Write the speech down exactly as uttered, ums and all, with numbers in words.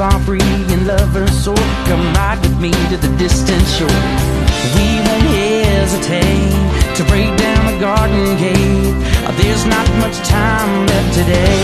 are free and lovers soar. Come ride with me to the distant shore. We won't hesitate to break down the garden gate. There's not much time left today.